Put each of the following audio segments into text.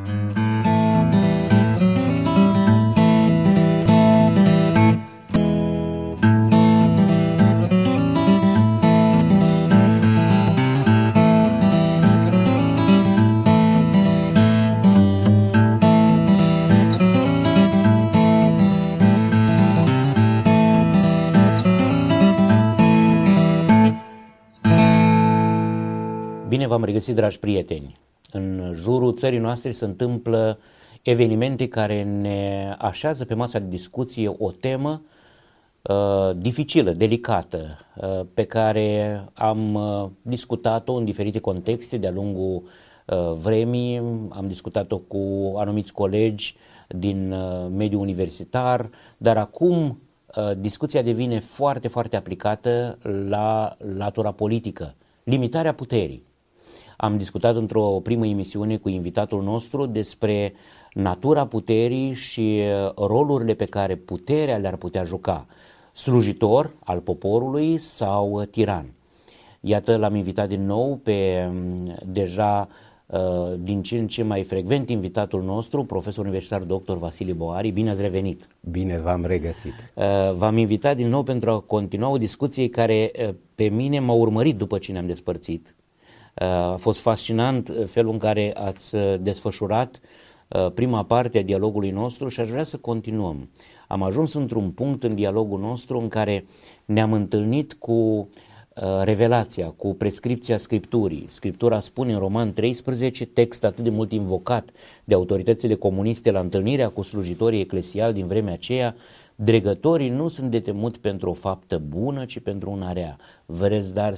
Bine v-am regăsit, dragi prieteni! În jurul țării noastre se întâmplă evenimente care ne așează pe masa de discuție o temă dificilă, delicată, pe care am discutat-o în diferite contexte de-a lungul vremii, am discutat-o cu anumiți colegi din mediul universitar, dar acum discuția devine foarte, foarte aplicată la latura politică, limitarea puterii. Am discutat într-o primă emisiune cu invitatul nostru despre natura puterii și rolurile pe care puterea le-ar putea juca, slujitor al poporului sau tiran. Iată, l-am invitat din nou pe deja din ce în ce mai frecvent invitatul nostru, profesor universitar dr. Vasile Boari. Bine ați revenit! Bine v-am regăsit! V-am invitat din nou pentru a continua o discuție care pe mine m-a urmărit după ce ne-am despărțit. A fost fascinant felul în care ați desfășurat prima parte a dialogului nostru și aș vrea să continuăm. Am ajuns într-un punct în dialogul nostru în care ne-am întâlnit cu revelația, cu prescripția Scripturii. Scriptura spune în Roman 13, text atât de mult invocat de autoritățile comuniste la întâlnirea cu slujitorii eclesiali din vremea aceea: dregătorii nu sunt de temut pentru o faptă bună, ci pentru una rea. Vrei, dar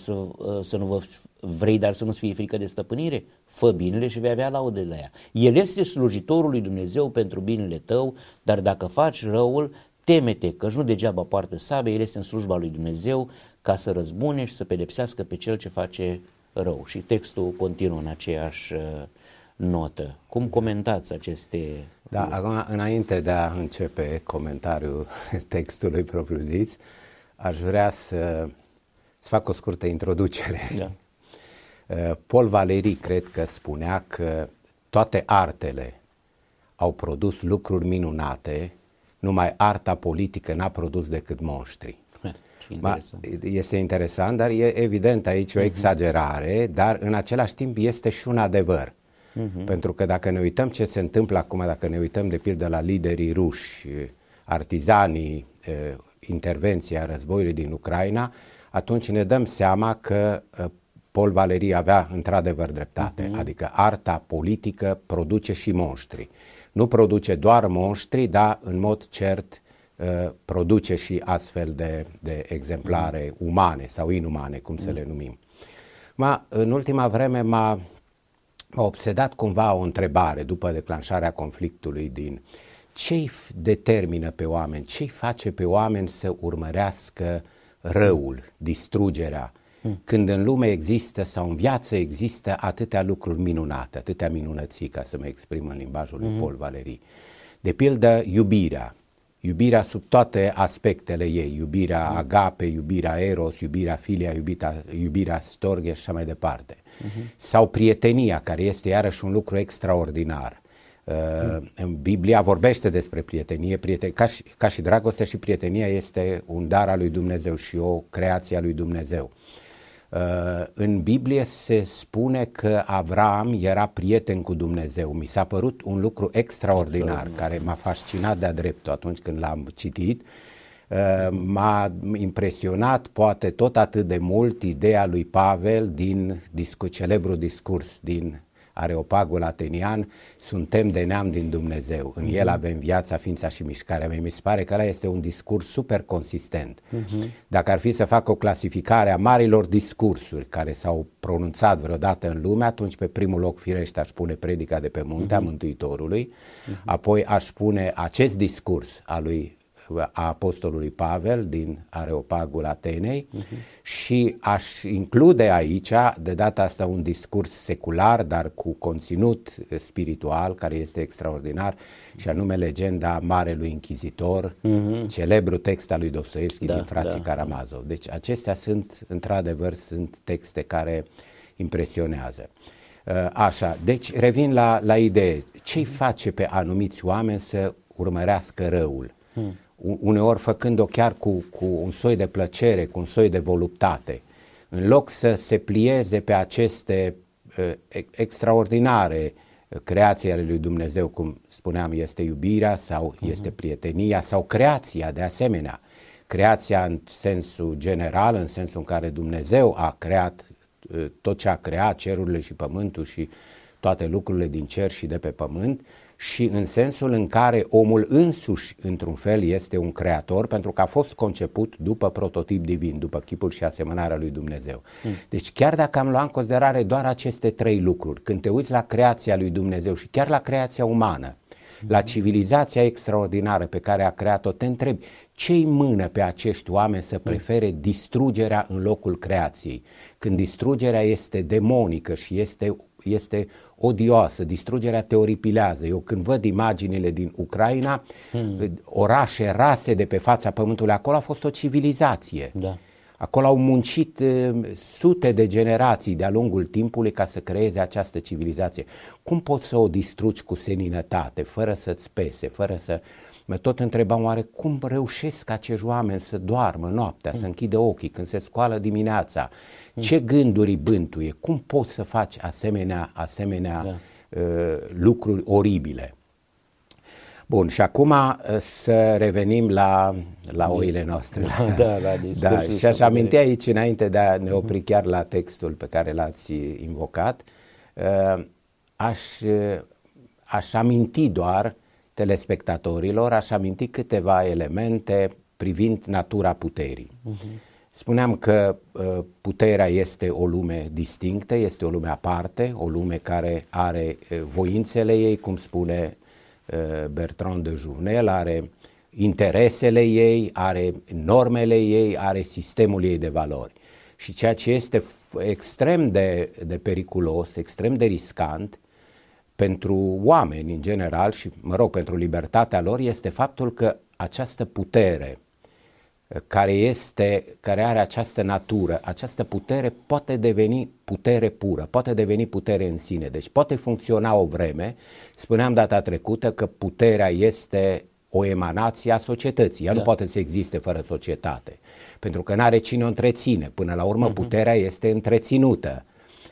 să nu-ți fie frică de stăpânire? Fă binele și vei avea laudă de la ea. El este slujitorul lui Dumnezeu pentru binele tău, dar dacă faci răul, teme-te, că nu degeaba poartă sabia, el este în slujba lui Dumnezeu ca să răzbune și să pedepsească pe cel ce face rău. Și textul continuă în aceeași notă. Cum comentați aceste... Da, acum, înainte de a începe comentariul textului propriu-zis, aș vrea să fac o scurtă introducere. Da. Paul Valéry cred că spunea că toate artele au produs lucruri minunate, numai arta politică n-a produs decât monștri. Este interesant, dar e evident aici o exagerare, dar în același timp este și un adevăr. Pentru că dacă ne uităm ce se întâmplă acum, dacă ne uităm de pildă la liderii ruși, artizanii intervenția războiului din Ucraina, atunci ne dăm seama că Paul Valéry avea într-adevăr dreptate, adică arta politică produce și monștri. Nu produce doar monștri, dar în mod cert produce și astfel de exemplare umane sau inumane, cum să le numim. În ultima vreme m-a obsedat cumva o întrebare după declanșarea conflictului ce-i determină pe oameni, ce-i face pe oameni să urmărească răul, distrugerea, când în lume există sau în viață există atâtea lucruri minunate, atâtea minunății, ca să mă exprim în limbajul lui Paul Valéry. De pildă, iubirea sub toate aspectele ei, iubirea agape, iubirea eros, iubirea filia, iubirea storge și așa mai departe. Sau prietenia, care este iarăși un lucru extraordinar. În Biblia vorbește despre prietenie, ca și dragostea, și prietenia este un dar al lui Dumnezeu și o creație a lui Dumnezeu. În Biblie se spune că Avram era prieten cu Dumnezeu. Mi s-a părut un lucru extraordinar, care m-a fascinat de-a dreptul atunci când l-am citit. M-a impresionat poate tot atât de mult ideea lui Pavel din celebrul discurs din Areopagul Atenian: suntem de neam din Dumnezeu, în el avem viața, ființa și mișcarea mea. Mi se pare că ăla este un discurs super consistent. Dacă ar fi să fac o clasificare a marilor discursuri care s-au pronunțat vreodată în lume, atunci pe primul loc firește aș pune Predica de pe munte a Mântuitorului, apoi aș pune acest discurs a apostolului Pavel din Areopagul Atenei și aș include aici, de data asta, un discurs secular, dar cu conținut spiritual, care este extraordinar, și anume legenda Marelui Inchizitor, celebrul text al lui Dostoevski din Frații Karamazov. Deci acestea sunt, într-adevăr, sunt texte care impresionează. Așa, deci revin la idee. ce-i face pe anumiți oameni să urmărească răul. Uneori făcând-o chiar cu un soi de plăcere, cu un soi de voluptate. În loc să se plieze pe aceste extraordinare creații ale lui Dumnezeu, cum spuneam, este iubirea sau este prietenia sau creația de asemenea. Creația în sensul general, în sensul în care Dumnezeu a creat tot ce a creat, cerurile și pământul și toate lucrurile din cer și de pe pământ, și în sensul în care omul însuși, într-un fel, este un creator, pentru că a fost conceput după prototip divin, după chipul și asemănarea lui Dumnezeu. Deci chiar dacă am luat în considerare doar aceste trei lucruri, când te uiți la creația lui Dumnezeu și chiar la creația umană, la civilizația extraordinară pe care a creat-o, te întrebi ce-i mână pe acești oameni să prefere distrugerea în locul creației, când distrugerea este demonică și este odioasă, distrugerea te oripilează. Eu când văd imaginile din Ucraina, orașe rase de pe fața pământului, acolo a fost o civilizație. Da. Acolo au muncit sute de generații de-a lungul timpului ca să creeze această civilizație. Cum poți să o distrugi cu seninătate, fără să-ți pese, fără să... Mă tot întrebam oare cum reușesc acești oameni să doarmă noaptea, să închidă ochii când se scoală dimineața, ce gânduri bântuie, cum poți să faci asemenea lucruri oribile. Bun, și acum să revenim la oile noastre. Da, și aș aminti aici, înainte de a ne opri chiar la textul pe care l-ați invocat, aș aminti doar telespectatorilor, aș aminti câteva elemente privind natura puterii. Spuneam că puterea este o lume distinctă, este o lume aparte, o lume care are voințele ei, cum spune Bertrand de Journel, are interesele ei, are normele ei, are sistemul ei de valori. Și ceea ce este extrem de periculos, extrem de riscant pentru oameni în general și, pentru libertatea lor, este faptul că această putere care are această natură, această putere poate deveni putere pură, poate deveni putere în sine. Deci poate funcționa o vreme. Spuneam data trecută că puterea este o emanație a societății. Ea nu poate să existe fără societate, pentru că n-are cine o întreține. Până la urmă puterea este întreținută.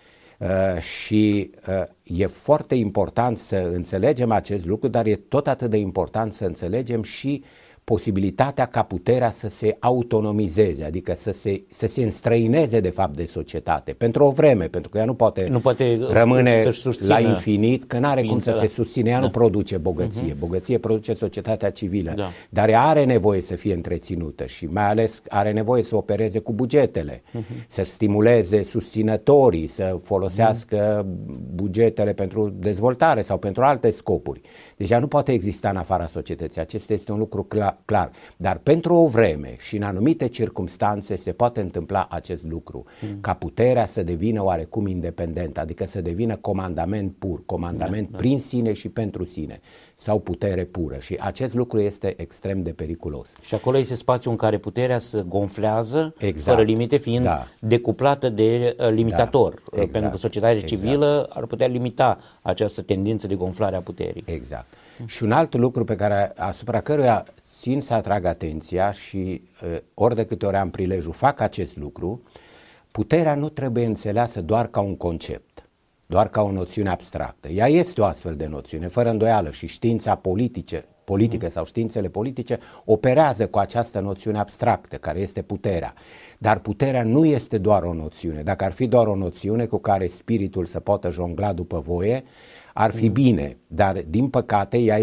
Și e foarte important să înțelegem acest lucru, dar e tot atât de important să înțelegem și posibilitatea ca puterea să se autonomizeze, adică să se înstrăineze de fapt de societate pentru o vreme, pentru că ea nu poate rămâne la infinit, că n-are cum să se susține, ea nu produce bogăție, bogăție produce societatea civilă, dar ea are nevoie să fie întreținută și mai ales are nevoie să opereze cu bugetele, să stimuleze susținătorii, să folosească bugetele pentru dezvoltare sau pentru alte scopuri. Deci ea nu poate exista în afara societății, acesta este un lucru clar, dar pentru o vreme și în anumite circumstanțe se poate întâmpla acest lucru, ca puterea să devină oarecum independentă, adică să devină comandament pur, comandament prin sine și pentru sine, sau putere pură, și acest lucru este extrem de periculos. Și acolo este spațiul în care puterea se gonflează fără limite, fiind decuplată de limitator, pentru că societatea civilă ar putea limita această tendință de gonflare a puterii. Exact. Și un alt lucru asupra căruia țin să atrag atenția și ori de câte ori am prilejul fac acest lucru, puterea nu trebuie înțeleasă doar ca un concept, doar ca o noțiune abstractă. Ea este o astfel de noțiune, fără îndoială, și știința politică sau științele politice operează cu această noțiune abstractă, care este puterea. Dar puterea nu este doar o noțiune. Dacă ar fi doar o noțiune cu care spiritul să poată jongla după voie, ar fi bine, dar din păcate ea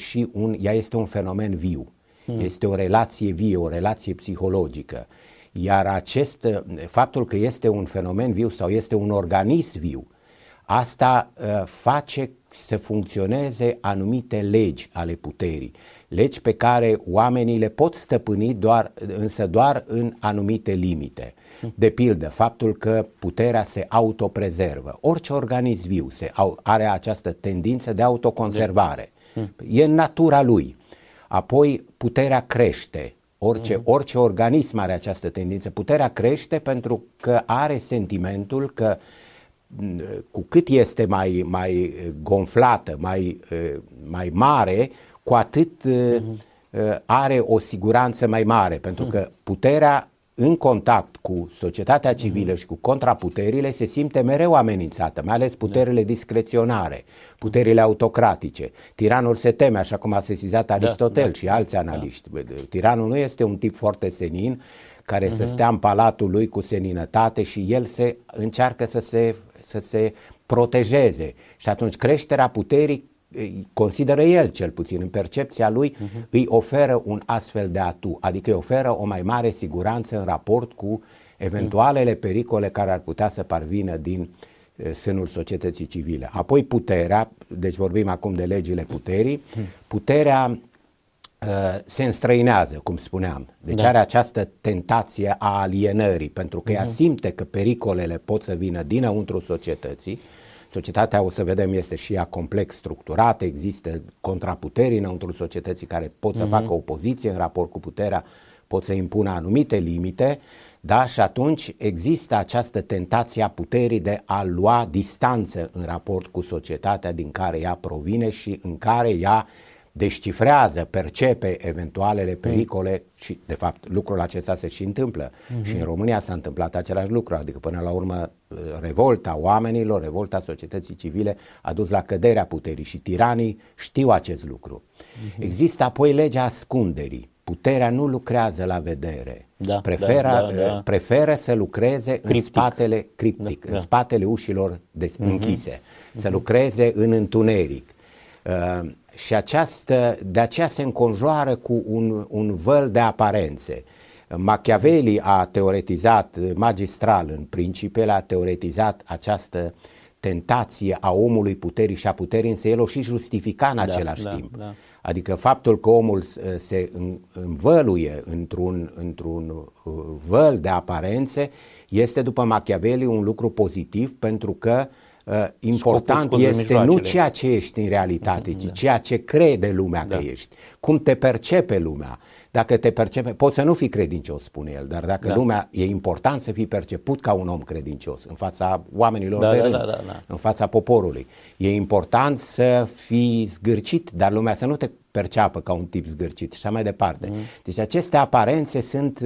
este un fenomen viu. Este o relație vie, o relație psihologică. Iar faptul că este un fenomen viu sau este un organism viu, asta face să funcționeze anumite legi ale puterii. Legi pe care oamenii le pot stăpâni însă doar în anumite limite. De pildă, faptul că puterea se autoprezervă. Orice organism viu are această tendință de autoconservare. E în natura lui. Apoi puterea crește. Orice organism are această tendință. Puterea crește pentru că are sentimentul că cu cât este mai gonflată, mai mare, cu atât are o siguranță mai mare, pentru că puterea în contact cu societatea civilă și cu contraputerile se simte mereu amenințată, mai ales puterile discreționare, puterile autocratice. Tiranul se teme, așa cum a sesizat Aristotel și alți analiști. Tiranul nu este un tip foarte senin care să stea în palatul lui cu seninătate și el încearcă să se protejeze. Și atunci creșterea puterii, consideră el cel puțin, în percepția lui, îi oferă un astfel de atu, adică îi oferă o mai mare siguranță în raport cu eventualele pericole care ar putea să parvină din sânul societății civile. Apoi puterea, deci vorbim acum de legile puterii, puterea se înstrăinează, cum spuneam. Deci are această tentație a alienării, pentru că ea simte că pericolele pot să vină dinăuntru societății. Societatea, o să vedem, este și ea complex structurată, există contraputeri înăuntru societății care pot să facă opoziție în raport cu puterea, pot să impună anumite limite, da? Și atunci există această tentație a puterii de a lua distanță în raport cu societatea din care ea provine și în care ea descifrează, percepe eventualele pericole și, de fapt, lucrul acesta se și întâmplă. Și în România s-a întâmplat același lucru, adică până la urmă revolta oamenilor, revolta societății civile a dus la căderea puterii și tiranii știu acest lucru. Există apoi legea ascunderii. Puterea nu lucrează la vedere, preferă să lucreze în spatele în spatele ușilor închise, să lucreze în întuneric. Și de aceea se înconjoară cu un văl de aparențe. Machiavelli a teoretizat, magistral în Principele, a teoretizat această tentație a omului puterii și a puterii, însă el o și justifica în același timp. Adică faptul că omul se învăluie într-un văl de aparențe este, după Machiavelli, un lucru pozitiv, pentru că important este nu ceea ce ești în realitate, ci ceea ce crede lumea că ești, cum te percepe lumea. Dacă te percepe, poți să nu fii credincios, spune el, dar dacă lumea, e important să fii perceput ca un om credincios în fața oamenilor de rând, în fața poporului. E important să fii zgârcit, dar lumea să nu te perceapă ca un tip zgârcit și așa mai departe. Deci aceste aparențe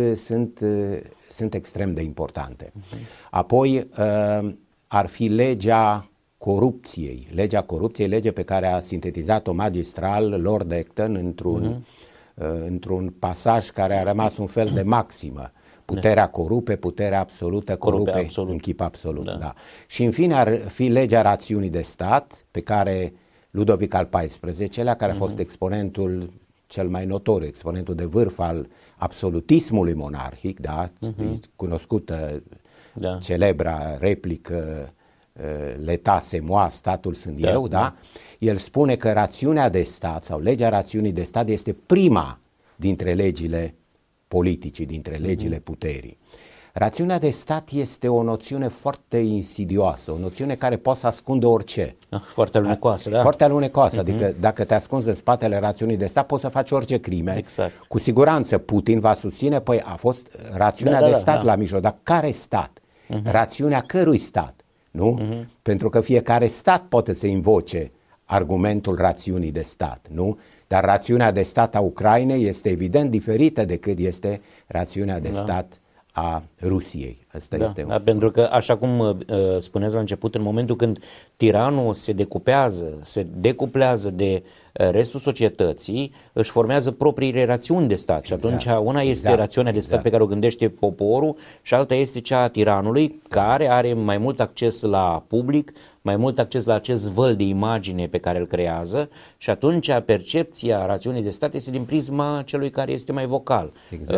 sunt extrem de importante. Apoi ar fi legea corupției. Legea corupției, lege pe care a sintetizat-o magistral Lord Acton într-un pasaj care a rămas un fel de maximă. Puterea corupe, puterea absolută corupe în chip absolut. Da. Și în fine ar fi legea rațiunii de stat, pe care Ludovic al XIV-lea, care a fost exponentul cel mai notoriu, exponentul de vârf al absolutismului monarhic, cunoscută celebra replică l'État c'est moi, statul sunt eu, el spune că rațiunea de stat sau legea rațiunii de stat este prima dintre legile politicii, dintre legile puterii. Rațiunea de stat este o noțiune foarte insidioasă, o noțiune care poate să ascundă orice. Foarte alunecoasă, Foarte alunecoasă, adică dacă te ascunzi în spatele rațiunii de stat poți să faci orice crime. Exact. Cu siguranță Putin va susține, păi a fost rațiunea de stat la mijloc, dar care stat? Rațiunea cărui stat? Nu? Pentru că fiecare stat poate să invoce argumentul rațiunii de stat, nu? Dar rațiunea de stat a Ucrainei este evident diferită decât este rațiunea de stat a Rusiei. Asta este pentru că, așa cum spuneți la început, în momentul când tiranul se decuplează de restul societății, își formează propriile rațiuni de stat. Și atunci una este rațiunea de stat pe care o gândește poporul și alta este cea a tiranului, care are mai mult acces la public, mai mult acces la acest văl de imagine pe care îl creează și atunci percepția rațiunii de stat este din prisma celui care este mai vocal.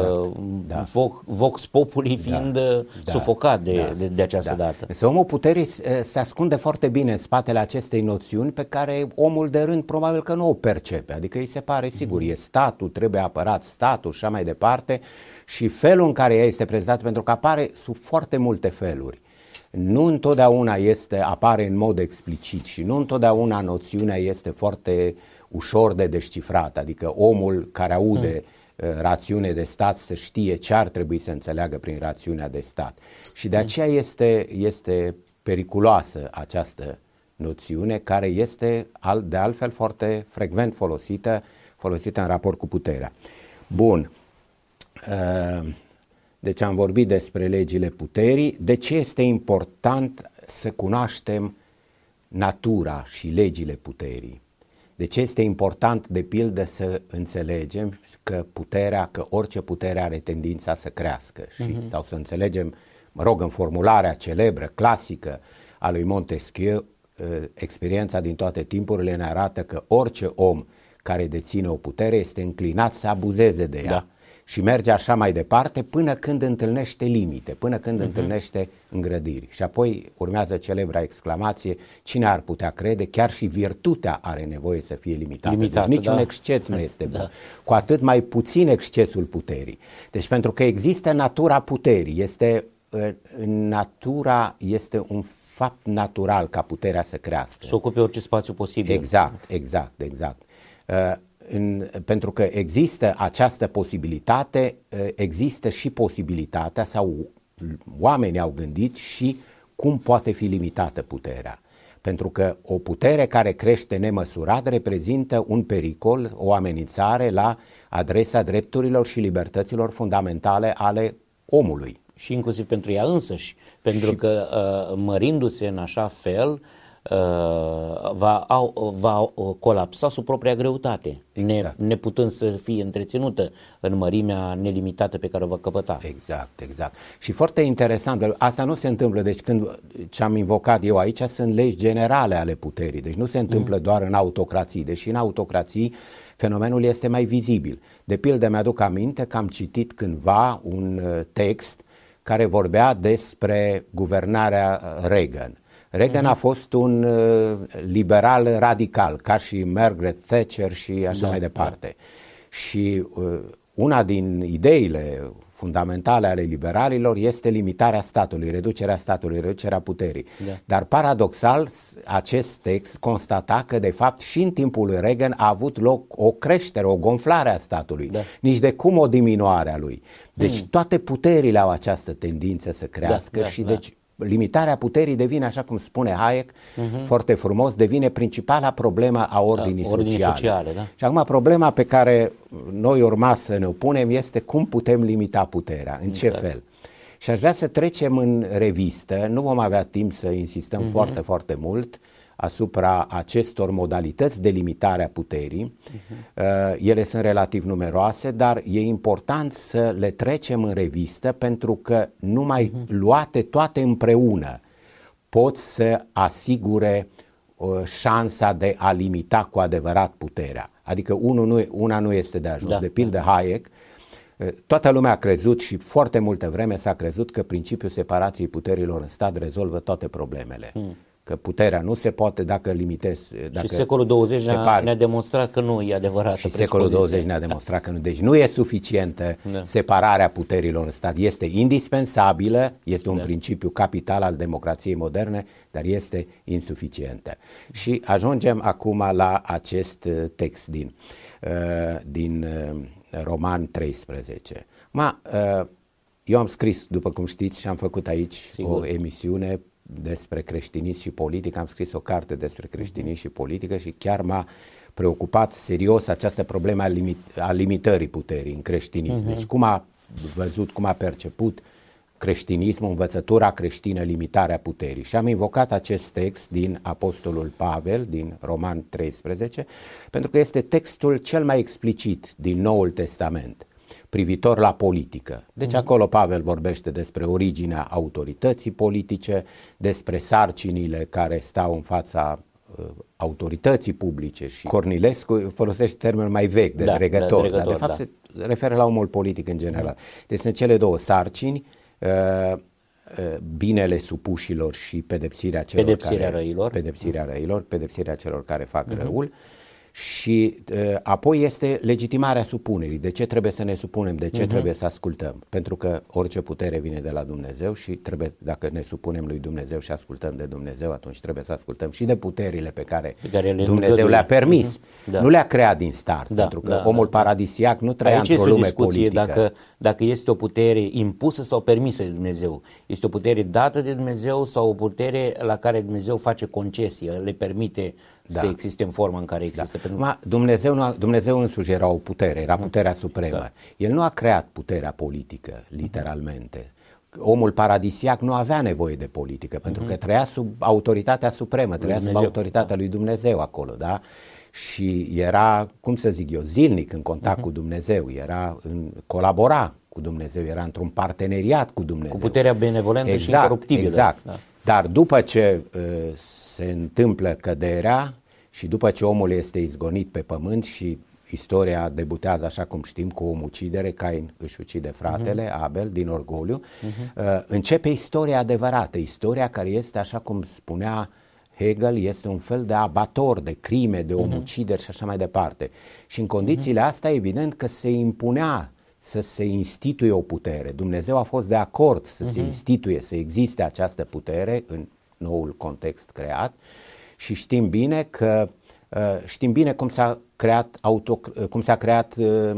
Vox populi fiind sufocat de această dată. Însă omul puterii se ascunde foarte bine în spatele acestei noțiuni pe care omul de rând probabil că nu o percepe. Adică îi se pare, sigur, e statul, trebuie apărat statul și așa mai departe, și felul în care ea este prezentată, pentru că apare sub foarte multe feluri. Nu întotdeauna apare în mod explicit și nu întotdeauna noțiunea este foarte ușor de descifrat, adică omul care aude rațiune de stat să știe ce ar trebui să înțeleagă prin rațiunea de stat. Și de aceea este periculoasă această noțiune, care este de altfel foarte frecvent folosită în raport cu puterea. Bun. Deci am vorbit despre legile puterii. De ce este important să cunoaștem natura și legile puterii? De ce este important, de pildă, să înțelegem că orice putere are tendința să crească sau să înțelegem, în formularea celebră, clasică a lui Montesquieu, experiența din toate timpurile ne arată că orice om care deține o putere este înclinat să abuzeze de ea și merge așa mai departe până când întâlnește limite, până când întâlnește îngrădiri. Și apoi urmează celebra exclamație: cine ar putea crede, chiar și virtutea are nevoie să fie limitată. Deci niciun exces nu este bun. Cu atât mai puțin excesul puterii. Deci pentru că există natura puterii, natura este un fapt natural ca puterea să crească. Să ocupe orice spațiu posibil. Exact. Pentru că există această posibilitate, există și posibilitatea, sau oamenii au gândit și cum poate fi limitată puterea. Pentru că o putere care crește nemăsurat reprezintă un pericol, o amenințare la adresa drepturilor și libertăților fundamentale ale omului. Și inclusiv pentru ea însăși, pentru că mărindu-se în așa fel va colapsa sub propria greutate, neputând să fie întreținută în mărimea nelimitată pe care o va căpăta. Exact. Și foarte interesant, asta nu se întâmplă, deci ce am invocat eu aici sunt legi generale ale puterii, deci nu se întâmplă doar în autocrații, deși în autocrații fenomenul este mai vizibil. De pildă, mi-aduc aminte că am citit cândva un text care vorbea despre guvernarea Reagan. Reagan a fost un liberal radical, ca și Margaret Thatcher și așa mai departe. Și una din ideile fundamentale ale liberalilor este limitarea statului, reducerea statului, reducerea puterii. Dar paradoxal, acest text constata că de fapt și în timpul lui Reagan a avut loc o creștere, o gonflare a statului, nici de cum o diminuare a lui. Deci toate puterile au această tendință să crească și deci limitarea puterii devine, așa cum spune Hayek, foarte frumos, devine principala problemă a ordinii sociale. Și acum problema pe care noi urma să ne opunem este cum putem limita puterea, în ce fel. Și aș vrea să trecem în revistă, nu vom avea timp să insistăm foarte, foarte mult asupra acestor modalități de limitare a puterii. Ele sunt relativ numeroase, dar e important să le trecem în revistă, pentru că numai luate toate împreună pot să asigure șansa de a limita cu adevărat puterea. Adică una nu este de ajuns. De pildă Hayek, toată lumea a crezut și foarte multă vreme s-a crezut că principiul separației puterilor în stat rezolvă toate problemele. Că puterea nu se poate dacă limitezi. Și secolul 20 ne-a demonstrat că nu e adevărat. Și secolul 20 ne-a demonstrat că nu. Deci nu e suficientă separarea puterilor în stat. Este indispensabilă, este un principiu capital al democrației moderne, dar este insuficientă. Și ajungem acum la acest text din Roman 13. Eu am scris, după cum știți, și am făcut aici o emisiune despre creștinism și politică, am scris o carte despre creștinism și politică și chiar m-a preocupat serios această problemă a limitării puterii în creștinism. Deci cum a văzut, cum a perceput creștinismul, învățătura creștină, limitarea puterii. Și am invocat acest text din Apostolul Pavel, din Roman 13, pentru că este textul cel mai explicit din Noul Testament privitor la politică. Deci acolo Pavel vorbește despre originea autorității politice, despre sarcinile care stau în fața autorității publice și Cornilescu folosește termenul mai vechi de dregător, dar de fapt se referă la omul politic în general. Deci sunt cele două sarcini, binele supușilor și pedepsirea celor care fac răul. Și apoi este legitimarea supunerii. De ce trebuie să ne supunem? De ce trebuie să ascultăm? Pentru că orice putere vine de la Dumnezeu și trebuie, dacă ne supunem lui Dumnezeu și ascultăm de Dumnezeu, atunci trebuie să ascultăm și de puterile pe care Dumnezeu le-a permis. Nu le-a creat din start, pentru că omul paradisiac nu trăia într-o lume politică. Dacă este o putere impusă sau permisă de Dumnezeu, este o putere dată de Dumnezeu sau o putere la care Dumnezeu face concesii, le permite să existe în forma în care există. Dumnezeu însuși era o putere, era puterea supremă. El nu a creat puterea politică, literalmente. Omul paradisiac nu avea nevoie de politică, pentru că trăia sub autoritatea supremă, trăia sub autoritatea lui Dumnezeu acolo, da? Și era, cum să zic eu, zilnic în contact cu Dumnezeu, colabora cu Dumnezeu, era într-un parteneriat cu Dumnezeu. Cu puterea benevolentă și incoruptibilă. Exact. Dar după ce se întâmplă căderea și după ce omul este izgonit pe pământ și istoria debutează, așa cum știm, cu o omucidere, Cain își ucide fratele, Abel, din orgoliu, începe istoria adevărată, istoria care este, așa cum spunea Hegel, este un fel de abator de crime, de omucideri și așa mai departe. Și în condițiile astea, evident că se impunea să se instituie o putere. Dumnezeu a fost de acord să se instituie, să existe această putere în noul context creat și știm bine cum s-a creat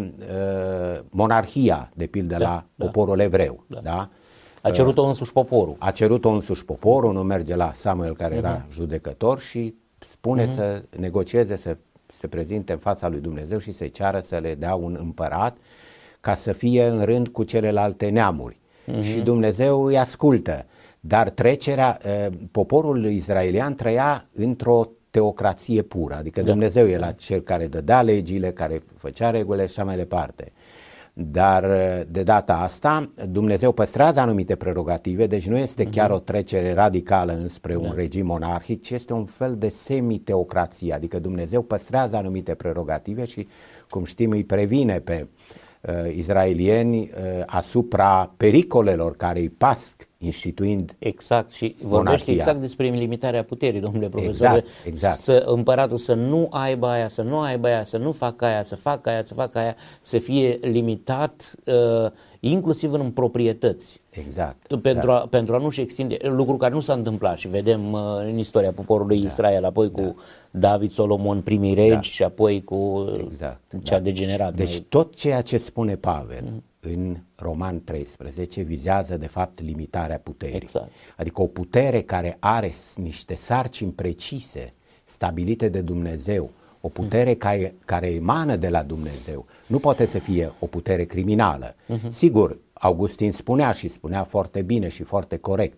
monarhia, de pildă, la poporul evreu. Da? A cerut-o însuși poporul. A cerut-o însuși poporul, nu merge la Samuel, care era judecător, și spune să negocieze, să se prezinte în fața lui Dumnezeu și să-i ceară să le dea un împărat ca să fie în rând cu celelalte neamuri. Și Dumnezeu îi ascultă. Dar poporul israelian trăia într-o teocrație pură, adică Dumnezeu era cel care dădea legile, care făcea regulile și așa mai departe. Dar de data asta Dumnezeu păstrează anumite prerogative, deci nu este chiar o trecere radicală înspre un regim monarhic, ci este un fel de semi-teocrație, adică Dumnezeu păstrează anumite prerogative și, cum știm, îi previne pe izraelieni asupra pericolelor care îi pasc instituind și vorbește exact despre limitarea puterii, domnule profesor. Exact. Împăratul să nu aibă aia, să nu aibă aia, să nu facă aia, să facă aia, să facă aia, să fie limitat inclusiv în proprietăți. Exact. Pentru a nu-și extinde, lucru care nu s-a întâmplat și vedem în istoria poporului Israel, apoi cu David, Solomon, primii regi și apoi cu ce a degenerat. Deci tot ceea ce spune Pavel în Roman 13 vizează de fapt limitarea puterii. Adică o putere care are niște sarcini precise stabilite de Dumnezeu, o putere care emană de la Dumnezeu, nu poate să fie o putere criminală. Sigur, Augustin spunea foarte bine și foarte corect,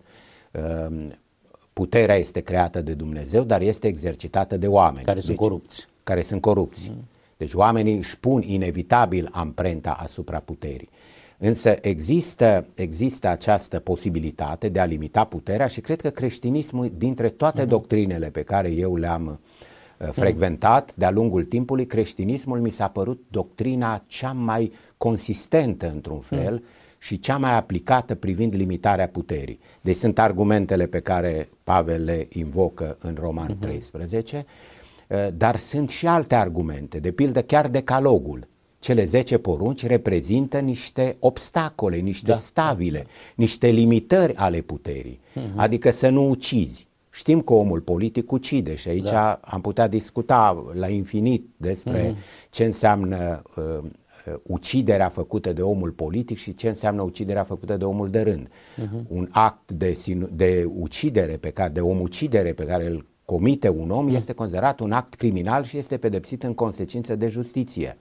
puterea este creată de Dumnezeu, dar este exercitată de oameni. Care sunt corupți. Deci oamenii își pun inevitabil amprenta asupra puterii. Însă există această posibilitate de a limita puterea și cred că creștinismul, dintre toate doctrinele pe care eu le-am frecventat de-a lungul timpului, creștinismul mi s-a părut doctrina cea mai consistentă într-un fel și cea mai aplicată privind limitarea puterii. Deci sunt argumentele pe care Pavel le invocă în Roman 13, dar sunt și alte argumente, de pildă chiar decalogul. Cele 10 porunci reprezintă niște obstacole, niște stabile, niște limitări ale puterii, adică să nu ucizi. Știm că omul politic ucide și aici am putea discuta la infinit despre ce înseamnă uciderea făcută de omul politic și ce înseamnă uciderea făcută de omul de rând. Un act de ucidere, de omucidere pe care îl comite un om este considerat un act criminal și este pedepsit în consecință de justiție.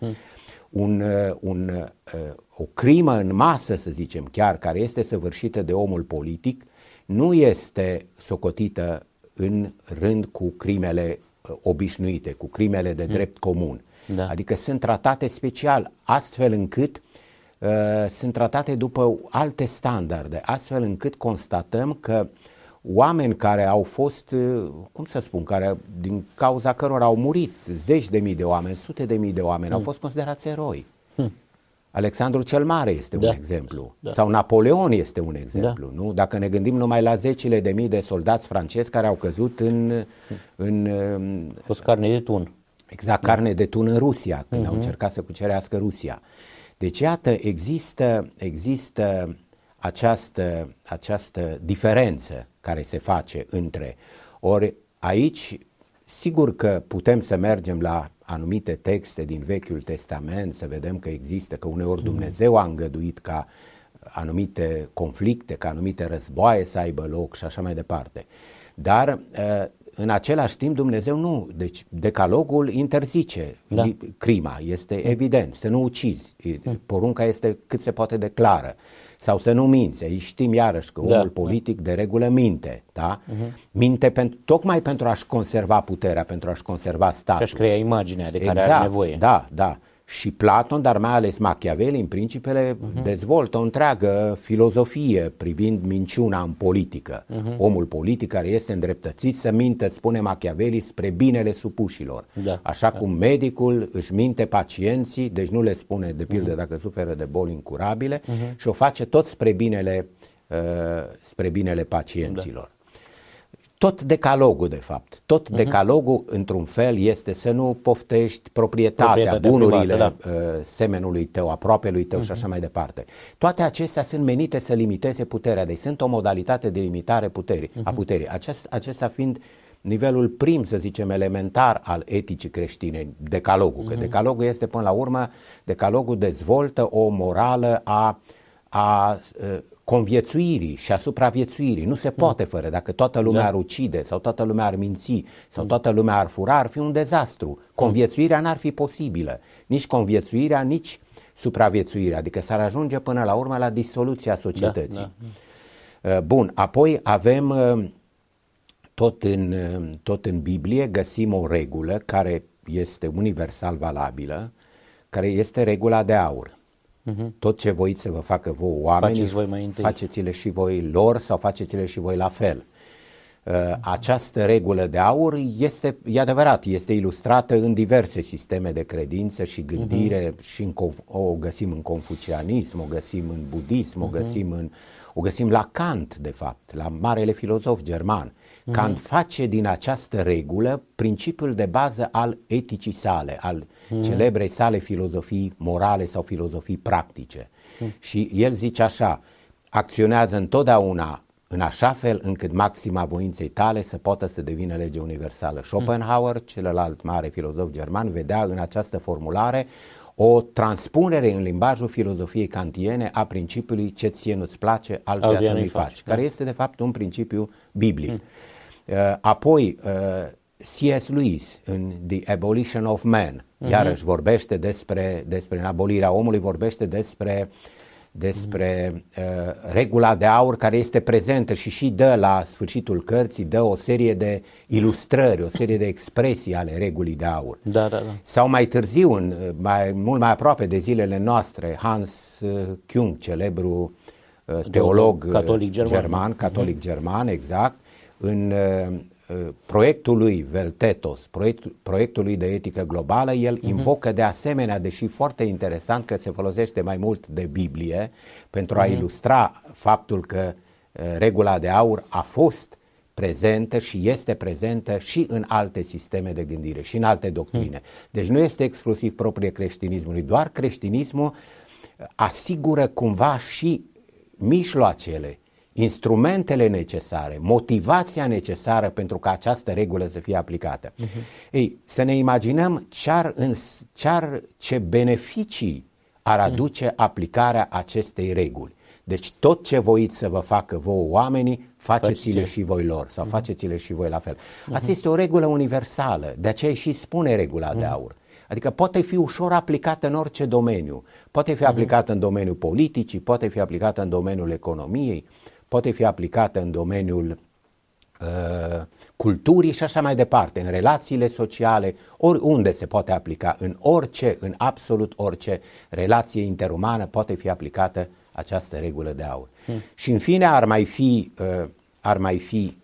O crimă în masă, să zicem chiar, care este săvârșită de omul politic, nu este socotită în rând cu crimele obișnuite, cu crimele de drept comun. Adică sunt tratate special, astfel încât sunt tratate după alte standarde, astfel încât constatăm că oameni care au fost, din cauza cărora au murit zeci de mii de oameni, sute de mii de oameni, au fost considerați eroi. Alexandru cel Mare este un exemplu, sau Napoleon este un exemplu. Nu? Dacă ne gândim numai la zecile de mii de soldați francezi care au căzut în fost carne de tun. Exact, carne de tun în Rusia, când au încercat să cucerească Rusia. Deci, iată, există această diferență care se face între. Ori aici Sigur că putem să mergem la anumite texte din Vechiul Testament, să vedem că există, că uneori Dumnezeu a îngăduit ca anumite conflicte, ca anumite războaie să aibă loc și așa mai departe. Dar în același timp Dumnezeu nu, deci decalogul interzice crima, este evident, să nu ucizi, porunca este cât se poate de clară, sau să nu minți. Aici știm iarăși că omul politic de regulă minte, da? Minte tocmai pentru a-și conserva puterea, pentru a-și conserva statul. Și-și crea imaginea de care are nevoie. Da. Și Platon, dar mai ales Machiavelli, în Principele, dezvoltă o întreagă filozofie privind minciuna în politică. Omul politic care este îndreptățit să mintă, spune Machiavelli, spre binele supușilor. Așa cum medicul își minte pacienții, deci nu le spune, de pildă, dacă suferă de boli incurabile, și o face tot spre binele pacienților. Tot decalogul, de fapt, decalogul, într-un fel, este să nu poftești proprietatea, bunurile private, semenului tău, aproapelui tău și așa mai departe. Toate acestea sunt menite să limiteze puterea, deci sunt o modalitate de limitare a puterii. Acesta fiind nivelul prim, să zicem, elementar al eticii creștine, decalogul. Că decalogul este, până la urmă, decalogul dezvoltă o morală a conviețuirii și a supraviețuirii. Nu se poate fără. Dacă toată lumea ar ucide sau toată lumea ar minți sau toată lumea ar fura, ar fi un dezastru. Conviețuirea n-ar fi posibilă. Nici conviețuirea, nici supraviețuirea. Adică s-ar ajunge până la urmă la disoluția societății. Bun, apoi avem tot în Biblie găsim o regulă care este universal valabilă, care este regula de aur. Tot ce voiți să vă facă vouă oamenii, faceți-le și voi lor sau faceți-le și voi la fel. Această regulă de aur e adevărat, este ilustrată în diverse sisteme de credință și gândire, și o găsim în confucianism, o găsim în budism, o găsim la Kant, de fapt, la marele filozof german. Kant face din această regulă principiul de bază al eticii sale, al celebrei sale filozofii morale sau filozofii practice. Și el zice așa: acționează întotdeauna în așa fel încât maxima voinței tale să poată să devină lege universală. Schopenhauer, celălalt mare filozof german, vedea în această formulare o transpunere în limbajul filozofiei kantiene a principiului ce ție nu-ți place, altuia să nu-i faci, care este de fapt un principiu biblic. Apoi C.S. Lewis în The Abolition of Man iarăși vorbește despre în abolirea omului, vorbește despre regula de aur, care este prezentă și dă la sfârșitul cărții, dă o serie de ilustrări, o serie de expresii ale regulii de aur. Sau mai târziu, mult mai aproape de zilele noastre, Hans Küng, celebru teolog catolic german, exact, în proiectul lui Veltetos, proiectul lui de etică globală, el invocă de asemenea, deși foarte interesant că se folosește mai mult de Biblie pentru a ilustra faptul că regula de aur a fost prezentă și este prezentă și în alte sisteme de gândire și în alte doctrine. Deci nu este exclusiv proprie creștinismului, doar creștinismul asigură cumva și mijloacele, instrumentele necesare, motivația necesară pentru ca această regulă să fie aplicată. Ei, să ne imaginăm ce beneficii ar aduce aplicarea acestei reguli. Deci tot ce voiți să vă facă vouă oamenii, faceți-le și voi lor sau faceți-le și voi la fel. Asta este o regulă universală, de aceea și spune regula de aur. Adică poate fi ușor aplicată în orice domeniu. Poate fi aplicată în domeniul politicii, poate fi aplicată în domeniul economiei, poate fi aplicată în domeniul culturii și așa mai departe, în relațiile sociale, oriunde se poate aplica, în absolut orice relație interumană poate fi aplicată această regulă de aur. Și în fine ar mai fi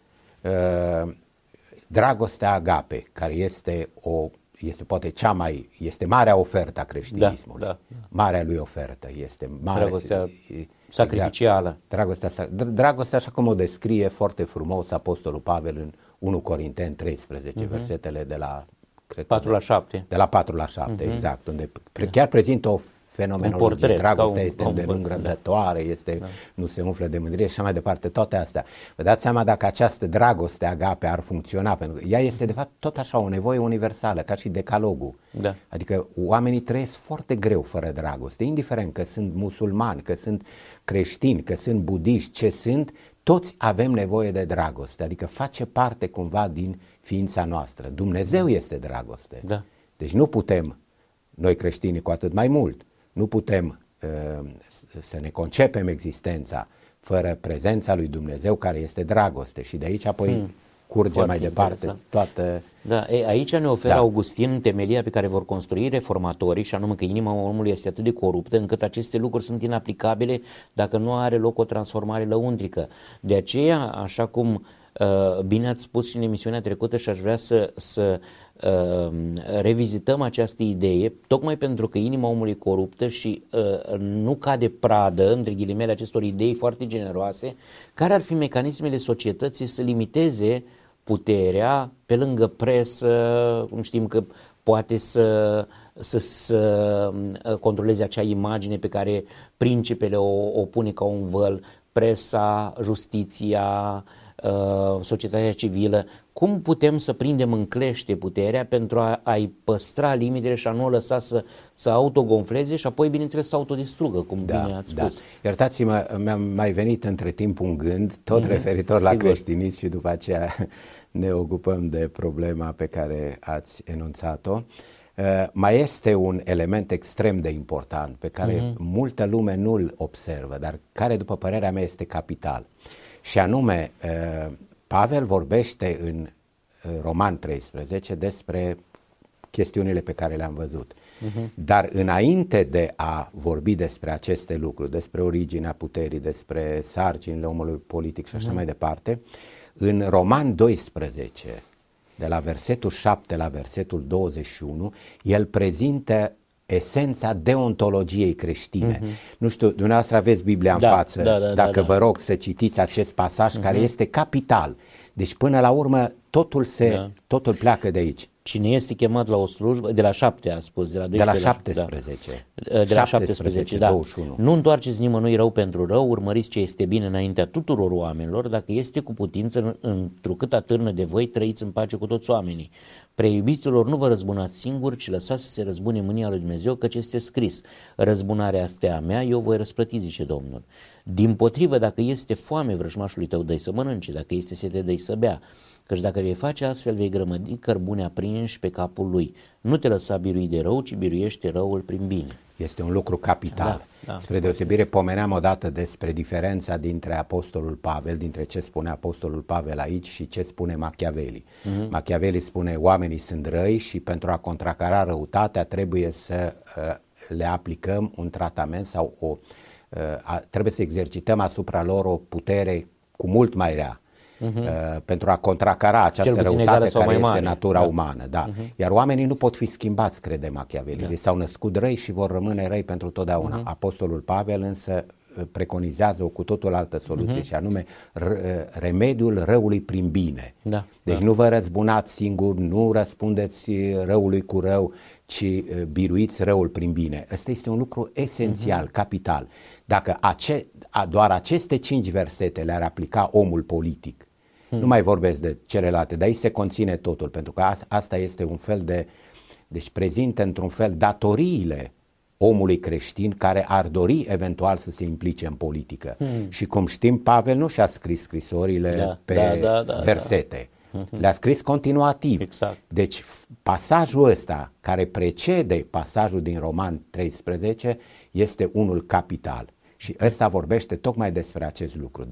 dragostea agape, care este poate este marea ofertă a creștinismului. Marea lui ofertă este dragostea sacrificială. Dragostea așa cum o descrie foarte frumos Apostolul Pavel în 1 Corinteni 13, versetele de la 4 la 7. De la 4 la 7, exact, unde chiar prezintă o fenomenologie, portret, dragostea este îndelungătoare, nu se umflă de mândrie și așa mai departe, toate astea. Vă dați seama dacă această dragoste agape ar funcționa, pentru că ea este de fapt tot așa o nevoie universală, ca și decalogul. Da. Adică oamenii trăiesc foarte greu fără dragoste, indiferent că sunt musulmani, că sunt creștini, că sunt budiști, ce sunt, toți avem nevoie de dragoste, adică face parte cumva din ființa noastră. Dumnezeu este dragoste. Da. Deci nu putem, noi creștinii cu atât mai mult, nu putem să ne concepem existența fără prezența lui Dumnezeu care este dragoste și de aici apoi curge foarte mai departe interesant. toată... Da, aici ne oferă Augustin temelia pe care vor construi reformatorii, și anume că inima omului este atât de coruptă încât aceste lucruri sunt inaplicabile dacă nu are loc o transformare lăuntrică. De aceea, așa cum bine ați spus și în emisiunea trecută, și aș vrea să revizităm această idee, tocmai pentru că inima omului e coruptă și nu cade pradă, între ghilimele, acestor idei foarte generoase, care ar fi mecanismele societății să limiteze puterea, pe lângă presă, cum știm că poate să controleze acea imagine pe care principele o pune ca un văl, presa, justiția, societatea civilă. Cum putem să prindem în clește puterea pentru a-i păstra limitele și a nu o lăsa să autogonfleze și apoi, bineînțeles, să autodistrugă, cum bine ați spus. Iertați-mă, mi-a mai venit între timp un gând, tot referitor la creștinism, și după aceea ne ocupăm de problema pe care ați enunțat-o. Mai este un element extrem de important pe care multă lume nu-l observă, dar care, după părerea mea, este capital. Și anume, Pavel vorbește în Roman 13 despre chestiunile pe care le-am văzut. Dar înainte de a vorbi despre aceste lucruri, despre originea puterii, despre sarcinile omului politic și așa mai departe, în Roman 12, de la versetul 7 la versetul 21, el prezintă esența deontologiei creștine. Nu știu, dumneavoastră aveți Biblia în față, dacă vă rog să citiți acest pasaj care este capital. Deci până la urmă totul pleacă de aici. Cine este chemat la o slujbă, de la 7 a spus, de la 12 de la 17. De la 17, 21. Nu întoarceți nimănui rău pentru rău, urmăriți ce este bine înaintea tuturor oamenilor, dacă este cu putință, întrucât atârnă de voi, trăiți în pace cu toți oamenii. Preiubiților, nu vă răzbunați singuri, ci lăsați să se răzbune mânia lui Dumnezeu, căci este scris: răzbunarea este a mea, eu voi răsplăti, zice Domnul. Dimpotrivă, dacă este foame vrăjmașului tău, dă-i să mănânce, dacă este sete, dă-i să bea. Căci dacă vei face astfel, vei grămădi cărbune aprinși pe capul lui. Nu te lăsa birui de rău, ci biruiește răul prin bine. Este un lucru capital. Spre deosebire, pomeneam odată despre diferența dintre apostolul Pavel, dintre ce spune apostolul Pavel aici și ce spune Machiavelli. Machiavelli spune: oamenii sunt răi și pentru a contracara răutatea trebuie să le aplicăm un tratament sau trebuie să exercităm asupra lor o putere cu mult mai rea. Pentru a contracara această răutate care este natura umană. Iar oamenii nu pot fi schimbați, crede Machiavelli. S-au născut răi și vor rămâne răi pentru totdeauna. Apostolul Pavel însă preconizează o cu totul altă soluție, și anume remediul răului prin bine. Deci nu vă răzbunați singuri, nu răspundeți răului cu rău, ci biruiți răul prin bine. Ăsta este un lucru esențial, capital. Dacă doar aceste 5 versete le-ar aplica omul politic, nu mai vorbesc de celelalte, dar aici se conține totul, pentru că asta este un fel de... Deci prezintă într-un fel datoriile omului creștin care ar dori eventual să se implice în politică. Și cum știm, Pavel nu și-a scris scrisorile pe versete. Le-a scris continuativ. Deci pasajul ăsta care precede pasajul din Roman 13 este unul capital. Și ăsta vorbește tocmai despre acest lucru,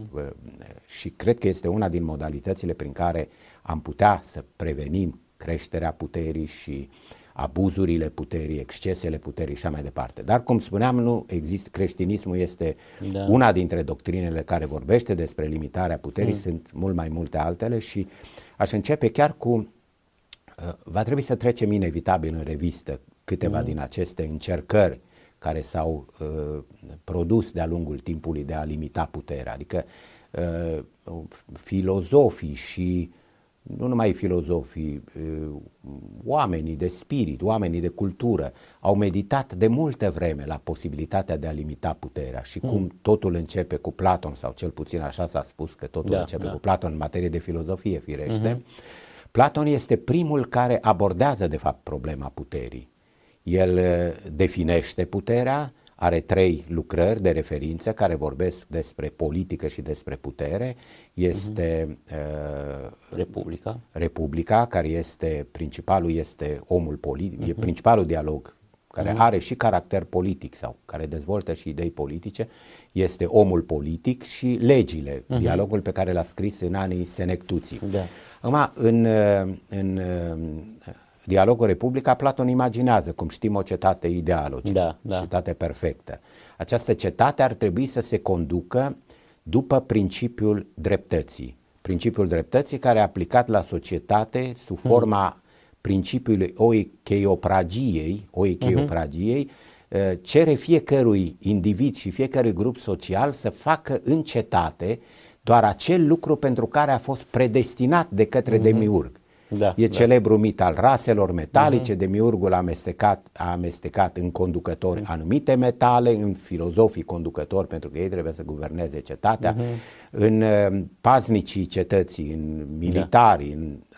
și cred că este una din modalitățile prin care am putea să prevenim creșterea puterii și abuzurile puterii, excesele puterii și așa mai departe. Dar, cum spuneam, nu există, creștinismul este una dintre doctrinele care vorbește despre limitarea puterii, sunt mult mai multe altele și aș începe chiar cu, va trebui să trecem inevitabil în revistă câteva din aceste încercări care s-au produs de-a lungul timpului de a limita puterea. Adică filozofii și nu numai filozofii, oamenii de spirit, oamenii de cultură, au meditat de multă vreme la posibilitatea de a limita puterea și cum totul începe cu Platon, sau cel puțin așa s-a spus că totul începe cu Platon în materie de filozofie, firește. Platon este primul care abordează de fapt problema puterii. El definește puterea, are 3 lucrări de referință care vorbesc despre politică și despre putere. Este Republica, care este omul politic, e principalul dialog care are și caracter politic sau care dezvoltă și idei politice, este omul politic și legile, dialogul pe care l-a scris în anii Senectuții. Acum, în dialogul Republica, Platon imaginează, cum știm, o cetate ideală, o cetate perfectă. Această cetate ar trebui să se conducă după principiul dreptății. Principiul dreptății care e aplicat la societate sub forma principiului oikeiopраgiei, cere fiecărui individ și fiecărui grup social să facă în cetate doar acel lucru pentru care a fost predestinat de către demiurg. Celebrul mit al raselor metalice, demiurgul a amestecat în conducători anumite metale, în filozofii conducători, pentru că ei trebuie să guverneze cetatea, în paznicii cetății, în militari,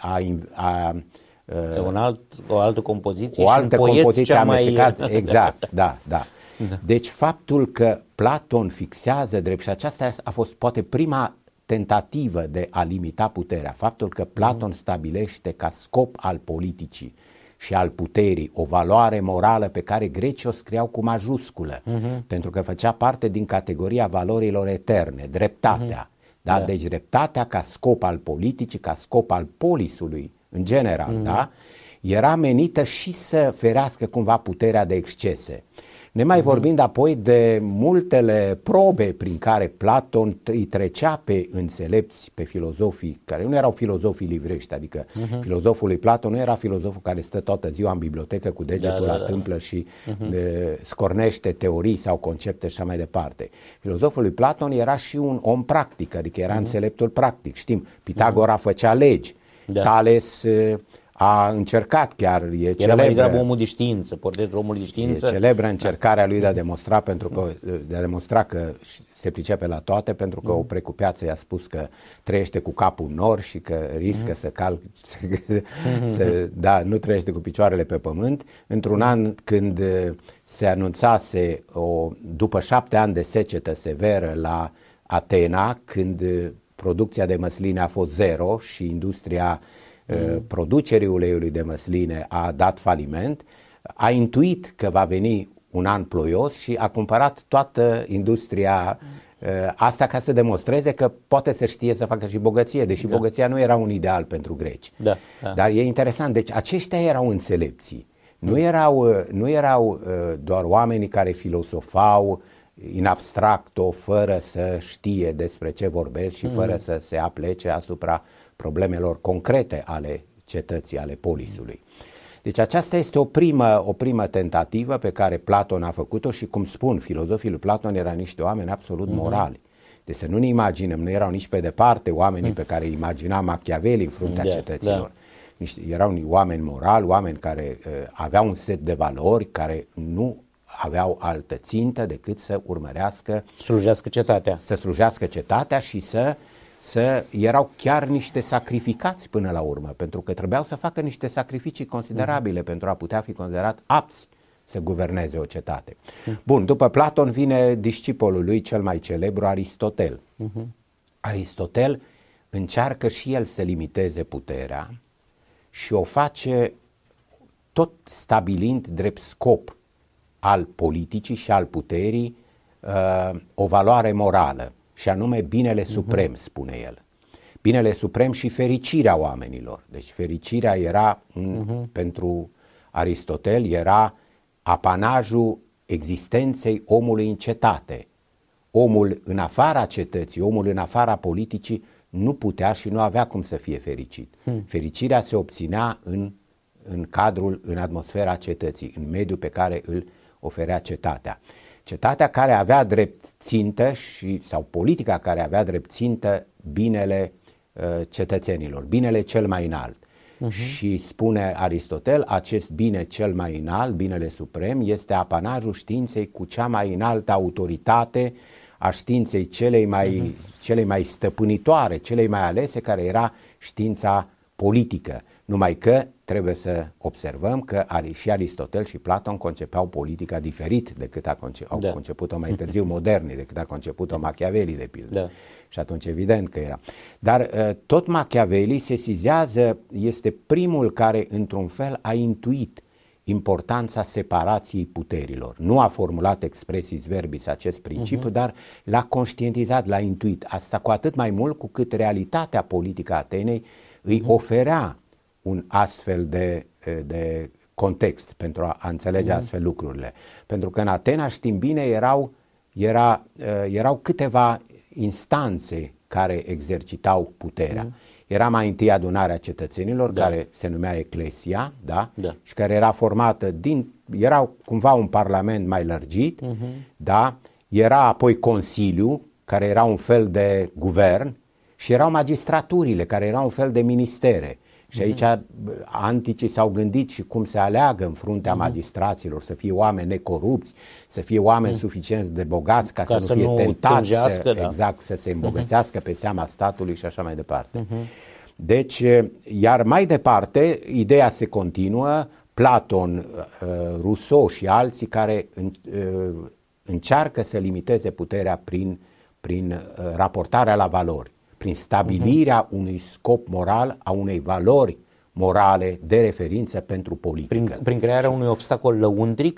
o altă compoziție o altă compoziție amestecat, exact, da. Deci faptul că Platon fixează drept, și aceasta a fost poate prima tentativă de a limita puterea, faptul că Platon stabilește ca scop al politicii și al puterii o valoare morală pe care grecii o scriau cu majusculă, pentru că făcea parte din categoria valorilor eterne, dreptatea. Deci dreptatea ca scop al politicii, ca scop al polisului în general, era menită și să ferească cumva puterea de excese. Nemai vorbind apoi de multele probe prin care Platon îi trecea pe înțelepți, pe filozofii, care nu erau filozofii livrești, adică filozoful lui Platon nu era filozoful care stă toată ziua în bibliotecă cu degetul la tâmplă și scornește teorii sau concepte și așa mai departe. Filozoful lui Platon era și un om practic, adică era înțeleptul practic. Știm, Pitagora făcea legi, Tales a încercat chiar, era mai degrabă omul de știință, portretul omului de știință. E celebră încercarea lui de a demonstra, de a demonstra că se pricepe la toate, pentru că o precupeață i-a spus că trăiește cu capul în nor și că riscă să nu trăiește cu picioarele pe pământ. Într-un an când se anunțase după 7 ani de secetă severă la Atena, când producția de măsline a fost zero și industria producerii uleiului de măsline a dat faliment, a intuit că va veni un an ploios și a cumpărat toată industria asta ca să demonstreze că poate să știe să facă și bogăție, deși bogăția nu era un ideal pentru greci. Dar e interesant, deci aceștia erau înțelepții. Nu erau doar oamenii care filosofau in abstracto, fără să știe despre ce vorbesc și fără să se aplece asupra problemelor concrete ale cetății, ale polisului. Deci aceasta este o primă tentativă pe care Platon a făcut-o și, cum spun, filozofii lui Platon erau niște oameni absolut morali. Deci să nu ne imaginăm, nu erau nici pe departe oamenii pe care îi imagina Machiavelli în fruntea cetăților. Erau oameni morali, oameni care aveau un set de valori, care nu aveau altă țintă decât să urmărească, să slujească cetatea și să erau chiar niște sacrificați până la urmă, pentru că trebuiau să facă niște sacrificii considerabile pentru a putea fi considerat apți să guverneze o cetate. Bun, după Platon vine discipolul lui cel mai celebru, Aristotel. Aristotel încearcă și el să limiteze puterea și o face tot stabilind drept scop al politicii și al puterii o valoare morală, și anume binele suprem, spune el. Binele suprem și fericirea oamenilor. Deci fericirea era, pentru Aristotel, era apanajul existenței omului în cetate. Omul în afara cetății, omul în afara politicii nu putea și nu avea cum să fie fericit. Fericirea se obținea în cadrul, în atmosfera cetății, în mediul pe care îl oferea cetatea. Cetatea care avea drept țintă sau politica care avea drept țintă binele cetățenilor, binele cel mai înalt. Și spune Aristotel, acest bine cel mai înalt, binele suprem, este apanajul științei cu cea mai înaltă autoritate a științei celei mai stăpânitoare, celei mai alese, care era știința politică. Numai că trebuie să observăm că și Aristotel și Platon concepeau politica diferit decât au conceput-o mai târziu modernii, decât a conceput-o Machiavelli, de pildă. Da. Și atunci evident că era. Dar tot Machiavelli sesizează, este primul care într-un fel a intuit importanța separației puterilor. Nu a formulat expressis verbis acest principiu, dar l-a conștientizat, l-a intuit. Asta cu atât mai mult cu cât realitatea politică a Atenei îi oferea un astfel de context pentru a înțelege astfel lucrurile. Pentru că în Atena, știm bine, erau câteva instanțe care exercitau puterea. Era mai întâi adunarea cetățenilor, care se numea Eclesia, și care era formată era cumva un parlament mai lărgit, era apoi Consiliu, care era un fel de guvern, și erau magistraturile, care erau un fel de ministere. Și aici anticii s-au gândit și cum se aleagă în fruntea magistraților, să fie oameni necorupți, să fie oameni suficient de bogați ca să nu fie tentați să se îmbogățească pe seama statului și așa mai departe. Deci, iar mai departe, ideea se continuă, Platon, Rousseau și alții care încearcă să limiteze puterea prin raportarea la valori, prin stabilirea unui scop moral, a unei valori morale de referință pentru politică. Prin crearea unui obstacol lăuntric,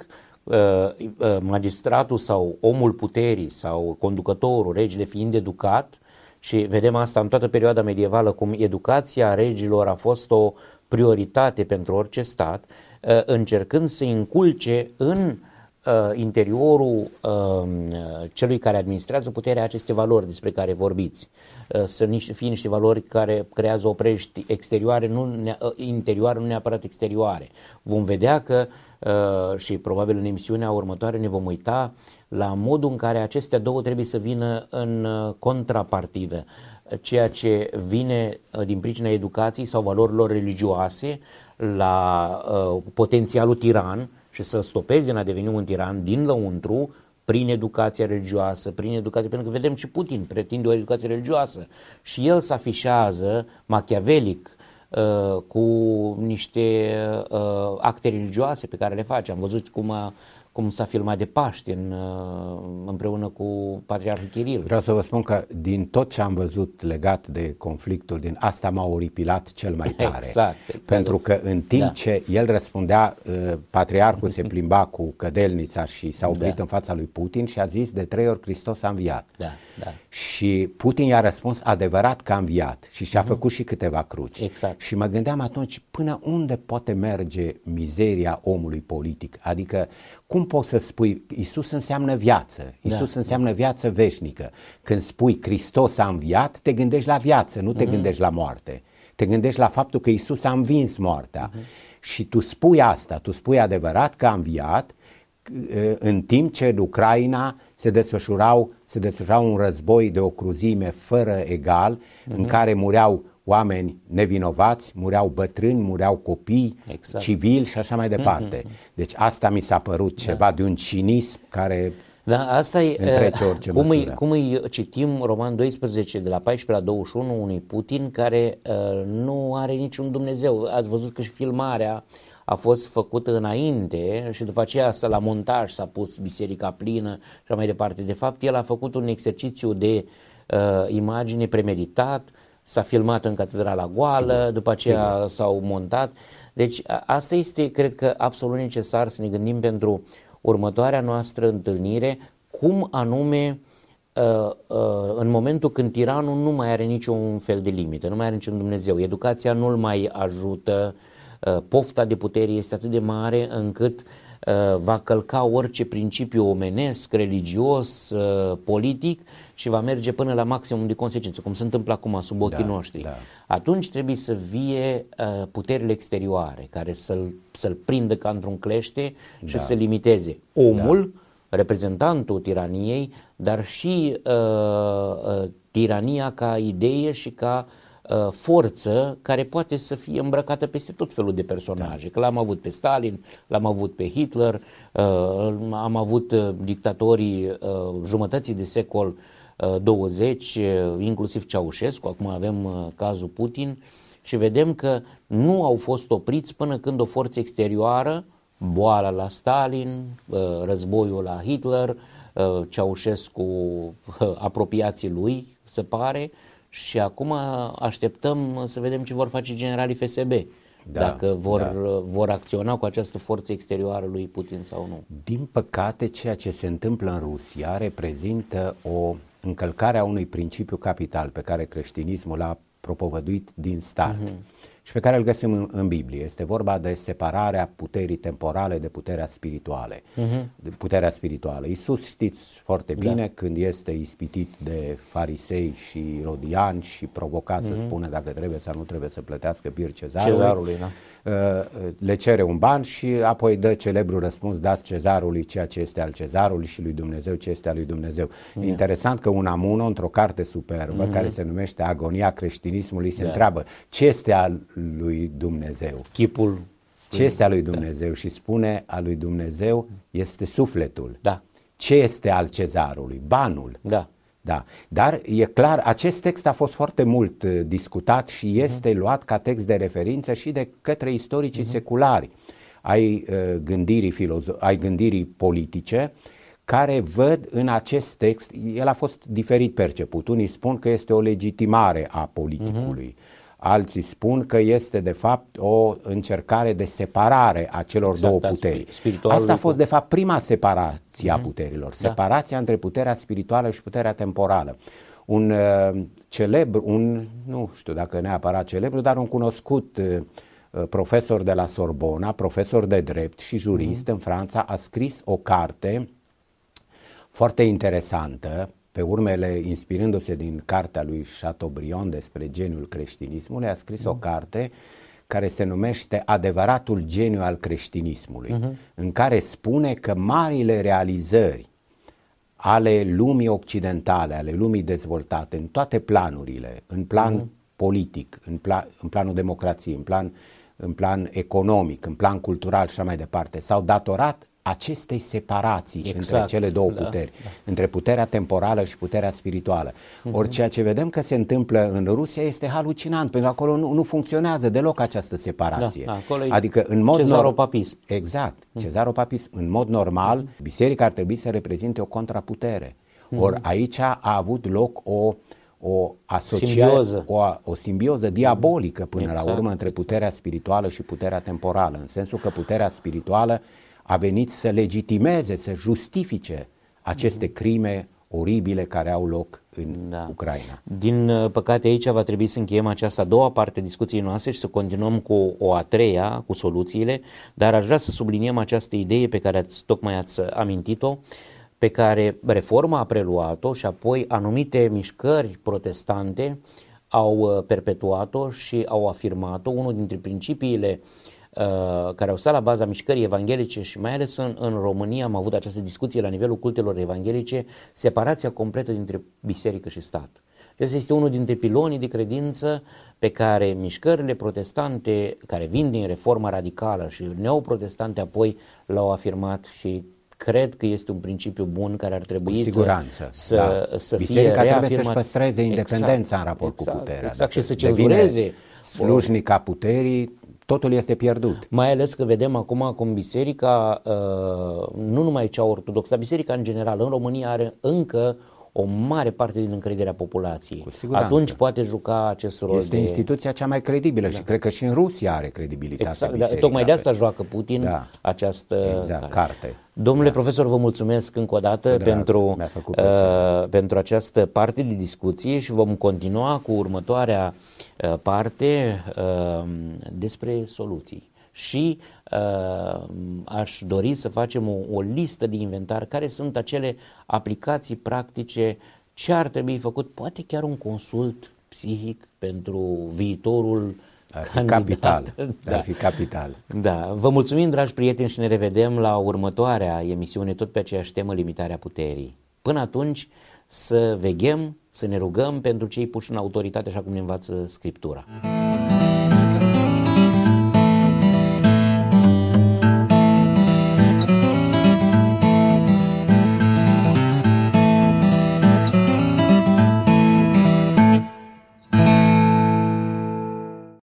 magistratul sau omul puterii sau conducătorul, regele fiind educat, și vedem asta în toată perioada medievală, cum educația regilor a fost o prioritate pentru orice stat, încercând să inculce în interiorul celui care administrează puterea aceste valori despre care vorbiți. Să fie niște valori care creează oprești exterioare, interioare, nu neapărat exterioare. Vom vedea că, și probabil în emisiunea următoare ne vom uita la modul în care acestea două trebuie să vină în contrapartidă. Ceea ce vine din pricina educației sau valorilor religioase la potențialul tiran, și să stopeze în a deveni un tiran din lăuntru prin educația religioasă, pentru că vedem și Putin pretinde o educație religioasă și el se afișează machiavelic cu niște acte religioase pe care le face. Am văzut cum s-a filmat de Paște împreună cu Patriarhul Chiril. Vreau să vă spun că din tot ce am văzut legat de conflictul din asta m-a oripilat cel mai tare. Exact. Pentru că în timp ce el răspundea, Patriarhul se plimba cu cădelnița și s-a oprit în fața lui Putin și a zis de 3 ori Hristos a înviat. Și Putin i-a răspuns adevărat că a înviat și și-a făcut și câteva cruci. Exact. Și mă gândeam atunci până unde poate merge mizeria omului politic, adică cum poți să spui, Iisus înseamnă viață, Iisus înseamnă viață veșnică. Când spui Hristos a înviat, te gândești la viață, nu te gândești la moarte. Te gândești la faptul că Iisus a învins moartea. Și tu spui asta, tu spui adevărat că a înviat, în timp ce în Ucraina se desfășurau un război de o cruzime fără egal, în care mureau oameni nevinovați, mureau bătrâni, mureau copii, civili și așa mai departe. Deci asta mi s-a părut ceva de un cinism care asta întrece orice măsură. Cum îi citim Roman 12 de la 14 la 21 unui Putin care nu are niciun Dumnezeu. Ați văzut că și filmarea a fost făcută înainte și după aceea la montaj s-a pus biserica plină și așa mai departe. De fapt, el a făcut un exercițiu de imagine premeditat, s-a filmat în catedrala goală, după aceea s-au montat. Deci asta este, cred că, absolut necesar să ne gândim pentru următoarea noastră întâlnire, cum anume în momentul când tiranul nu mai are niciun fel de limită, nu mai are niciun Dumnezeu, educația nu-l mai ajută, pofta de putere este atât de mare încât va călca orice principiu omenesc, religios, politic și va merge până la maximum de consecință, cum se întâmplă acum sub ochii noștri. Atunci trebuie să vie puterile exterioare care să-l prindă ca într-un clește și să limiteze omul, reprezentantul tiraniei, dar și tirania ca idee și ca forță care poate să fie îmbrăcată peste tot felul de personaje. Că l-am avut pe Stalin, l-am avut pe Hitler, am avut dictatorii jumătății de secol 20, inclusiv Ceaușescu, acum avem cazul Putin și vedem că nu au fost opriți până când o forță exterioară, boala la Stalin, războiul la Hitler, Ceaușescu, apropiații lui, se pare, și acum așteptăm să vedem ce vor face generalii FSB, dacă vor acționa cu această forță exterioară lui Putin sau nu. Din păcate, ceea ce se întâmplă în Rusia reprezintă o încălcare a unui principiu capital pe care creștinismul l-a propovăduit din start și pe care îl găsim în Biblie. Este vorba de separarea puterii temporale de puterea spirituală. De puterea spirituală. Iisus, știți foarte bine, când este ispitit de farisei și rodiani și provocat să spună dacă trebuie sau nu trebuie să plătească bir cezarului, le cere un ban și apoi dă celebrul răspuns: dați cezarului ceea ce este al cezarului și lui Dumnezeu ce este al lui Dumnezeu. E interesant că Unamuno, într-o carte superbă care se numește Agonia creștinismului, se întreabă ce este al lui Dumnezeu. Chipul. Ce este al lui Dumnezeu? Și spune: al lui Dumnezeu este sufletul. Da. Ce este al cezarului? Banul. Da. Da. Dar e clar, acest text a fost foarte mult discutat și este luat ca text de referință și de către istoricii seculari ai gândirii politice, care văd în acest text, el a fost diferit perceput. Unii spun că este o legitimare a politicului, alții spun că este de fapt o încercare de separare a celor două puteri. Asta a fost de fapt prima separație a puterilor, separația între puterea spirituală și puterea temporală. Un nu știu dacă neapărat celebru, dar un cunoscut profesor de la Sorbona, profesor de drept și jurist în Franța, a scris o carte foarte interesantă, pe urmele, inspirându-se din cartea lui Chateaubriand despre geniul creștinismului, a scris o carte care se numește Adevăratul geniu al creștinismului, în care spune că marile realizări ale lumii occidentale, ale lumii dezvoltate în toate planurile, în plan politic, în planul democrației, în plan economic, în plan cultural și așa mai departe, s-au datorat acestei separații între cele două puteri, între puterea temporală și puterea spirituală. Ori ceea ce vedem că se întâmplă în Rusia este halucinant, pentru că acolo nu funcționează deloc această separație. Adică în mod cezaropapism. Exact, cezaropapism. În mod normal, biserica ar trebui să reprezinte o contraputere. Ori aici a avut loc o asociere, o simbioză diabolică până la urmă între puterea spirituală și puterea temporală, în sensul că puterea spirituală a venit să legitimeze, să justifice aceste crime oribile care au loc în Ucraina. Din păcate aici va trebui să încheiem această a doua parte a discuției noastre și să continuăm cu o a treia, cu soluțiile, dar aș vrea să subliniem această idee pe care tocmai ați amintit-o, pe care Reforma a preluat-o și apoi anumite mișcări protestante au perpetuat-o și au afirmat-o. Unul dintre principiile care au stat la baza mișcării evanghelice și mai ales în România am avut această discuție la nivelul cultelor evanghelice, separația completă dintre biserică și stat. Acesta este unul dintre pilonii de credință pe care mișcările protestante care vin din Reforma radicală și neoprotestante apoi l-au afirmat și cred că este un principiu bun care ar trebui să fie biserica reafirmat. Trebuie să-și păstreze independența în raport cu puterea. Exact, și să cenzureze. Slujnica puterii, totul este pierdut. Mai ales că vedem acum cum biserica, nu numai cea ortodoxă, dar biserica în general în România are încă o mare parte din încrederea populației. Atunci poate juca acest rol. Este instituția cea mai credibilă și cred că și în Rusia are credibilitate. Exact, tocmai de asta joacă Putin această carte. Domnule profesor, vă mulțumesc încă o dată pentru această parte de discuție și vom continua cu următoarea parte despre soluții. Și aș dori să facem o listă de inventar care sunt acele aplicații practice, ce ar trebui făcut, poate chiar un consult psihic pentru viitorul candidat. Ar fi capital. Da. Vă mulțumim, dragi prieteni, și ne revedem la următoarea emisiune, tot pe aceeași temă, limitarea puterii. Până atunci, să veghem, să ne rugăm pentru cei puși în autoritate, așa cum ne învață Scriptura.